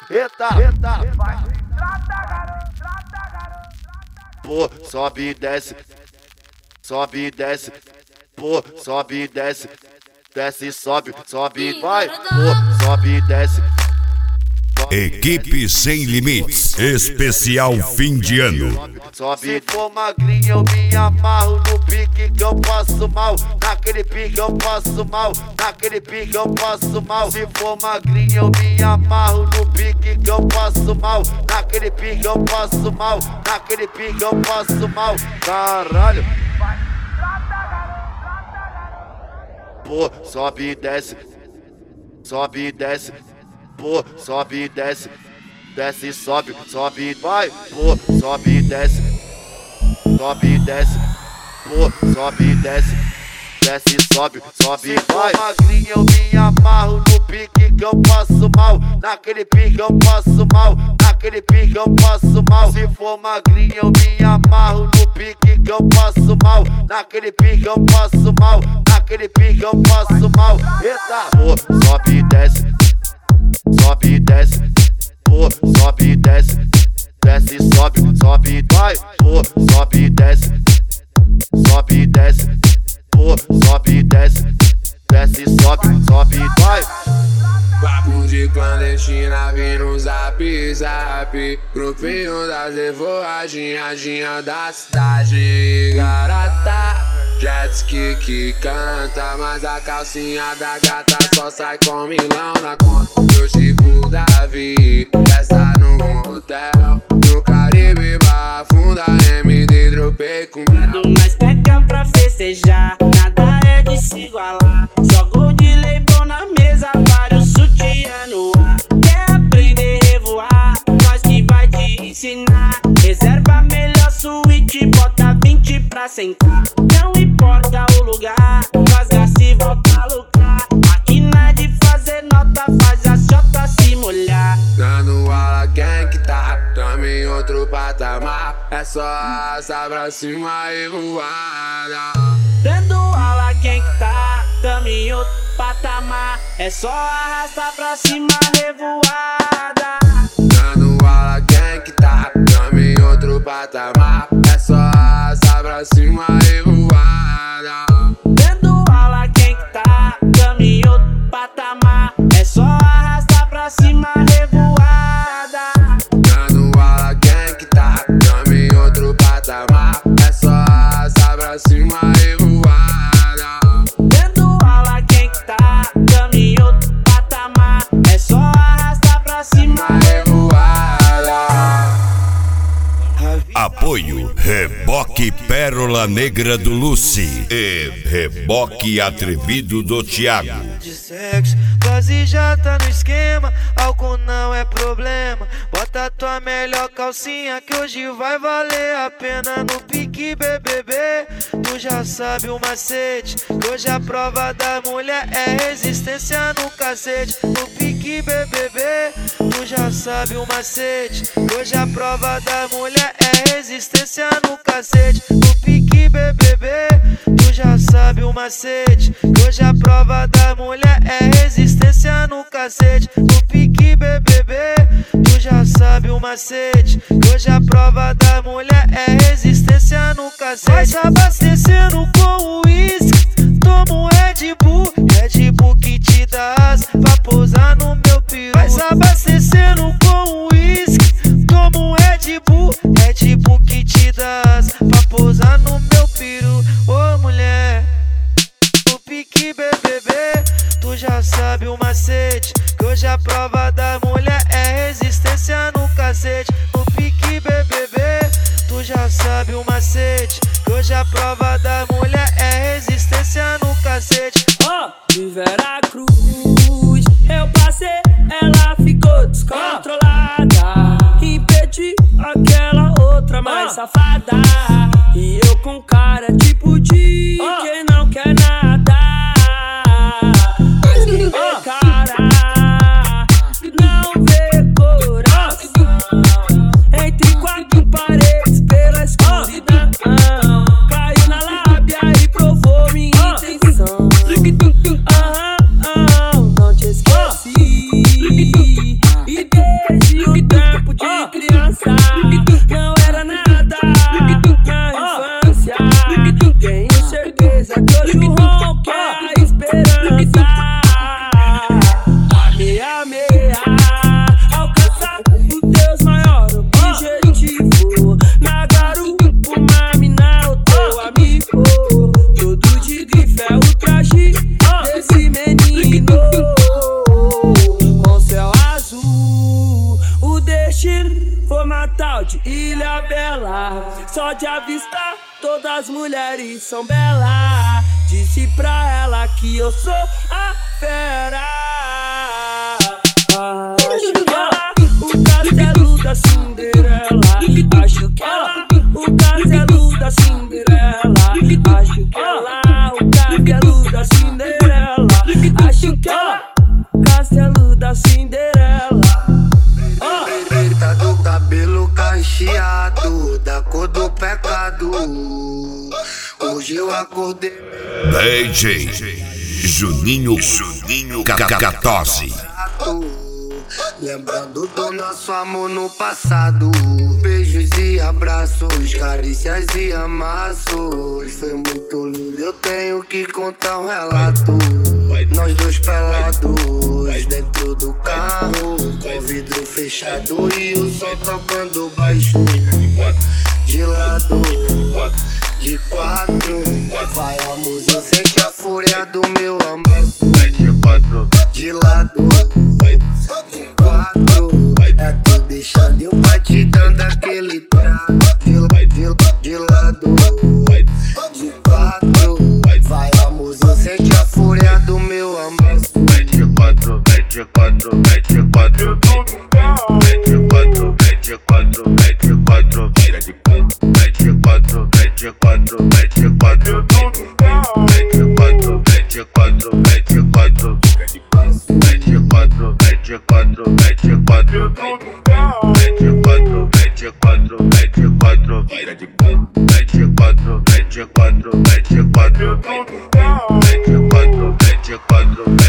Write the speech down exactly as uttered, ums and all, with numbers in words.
eita, eita. Pô, sobe e desce, sobe e desce. Pô, sobe e desce, desce e sobe, sobe e vai. Pô, sobe e desce. Equipe Sem Limites, especial fim de ano. Se for magrinho eu me amarro no pique que eu passo mal. Naquele pique eu passo mal, naquele pique eu passo mal. Se for magrinho eu me amarro no pique que eu passo mal. Naquele pique eu passo mal, naquele pique eu passo mal. Caralho. Pô, sobe e desce, sobe e desce. Pô, sobe e desce, desce e sobe, sobe e vai. Pô, sobe e desce, sobe e desce. Pô, sobe e desce, desce e sobe, sobe e vai. Se for magrinho eu me amarro no pique que eu passo mal. Naquele pique eu passo mal, naquele pique eu passo mal. Se for magrinho eu me amarro no pique que eu passo mal. Naquele pique eu passo mal, naquele pique eu passo mal. Eita, pô, sobe e desce, sobe e desce, pô, sobe e desce, desce e sobe, sobe e vai, pô, sobe e desce, sobe e desce, pô, sobe e desce, desce e sobe, sobe e vai. Papo de clandestina vindo no zap, zap. Grupinho das levoadinhadinha da cidade. Garota, jet ski que canta, mas a calcinha da gata só sai com milão na conta. Eu tipo Davi, festa no motel, no Caribe, Barra Funda, M D, dropei com mel. Mas pega pra festejar, nada é de se igualar. Jogo de leibon na mesa, vários sutiã no ar. Quer aprender a revoar? Nós que vai te ensinar. Reserva a melhor suíte, bota vinte pra sentar. Não importa o lugar, nós gasta e volta a lucrar. Aqui não é de fazer nota, faz a chota se molhar. Dando aula quem que tá, tamo em outro patamar. É só arrastar pra cima e voada. Dando aula quem que tá, tamo em outro patamar. É só arrastar pra cima, revoada. Dando aula quem que tá, tamo em outro patamar. É só arrastar pra cima e voada. Dando aula quem que tá, tamo em outro patamar. É só arrastar pra cima, revoada. Dando aula quem que tá, tamo em outro patamar. É só arrastar pra cima e voada. Dando aula quem que tá, tamo em outro patamar. É só arrastar pra cima, revoada. Apoio Reboque Pérola Negra do Lucy e Reboque Atrevido do Thiago. De sexo, quase já tá no esquema, álcool não é problema. Bota tua melhor calcinha que hoje vai valer a pena. No pique B B B, tu já sabe o macete, que hoje a prova da mulher é resistência no cacete. No pique B B B, tu já sabe o macete, que hoje a prova da mulher é resistência no cacete. No pique B B B, tu já sabe o macete, que hoje a prova da mulher é resistência no cacete. No pique B B B, tu já sabe o macete, que hoje a prova da mulher é resistência no cacete. Vai se abastecendo com uísque, toma um Red Bull, Red Bull que te dá asa pra pousar no meu peru. Vai se abastecendo com uísque, toma um Red Bull, Red Bull que te dá asa pra pousar no meu peru. Ô mulher, no pique B B B, tu já sabe o macete, que hoje a prova da mulher é resistência no cacete. No pique B B B, tu já sabe o macete, que hoje a prova da mulher é pode avistar, todas as mulheres são belas. Disse pra ela que eu sou a fera. Acho que ela, o castelo da Cinderela. Acho que ela, o castelo da Cinderela. Acho que ela, o castelo da Cinderela. Acho que ela, castelo da Cinderela. Preta do cabelo cacheado, da cor do pecado. Hoje eu acordei D J Juninho Juninho Cacatosse. Lembrando do nosso amor no passado. Beijos e abraços, carícias e amassos. Foi muito lindo, eu tenho que contar um relato. Nós dois pelados dentro do carro, com vidro fechado e o sol tocando baixo. De lado, de quatro, vai a música, sente a fúria do meu amor. De lado, de quatro, é tu deixando eu batidão daquele trago. De, de, de lado, de quatro, vai a música, sente a fúria do meu amor. Mete quatro, mete quatro, mete quatro, mete quatro, mete quatro, mete quatro, vira de quatro, mete quatro, mete quatro, mete quatro, mete quatro, mete quatro, mete quatro, mete quatro, mete quatro, mete quatro, mete quatro, mete quatro, mete quatro, vira de quatro, mete quatro, mete quatro, mete quatro, mete quatro, mete quatro, mete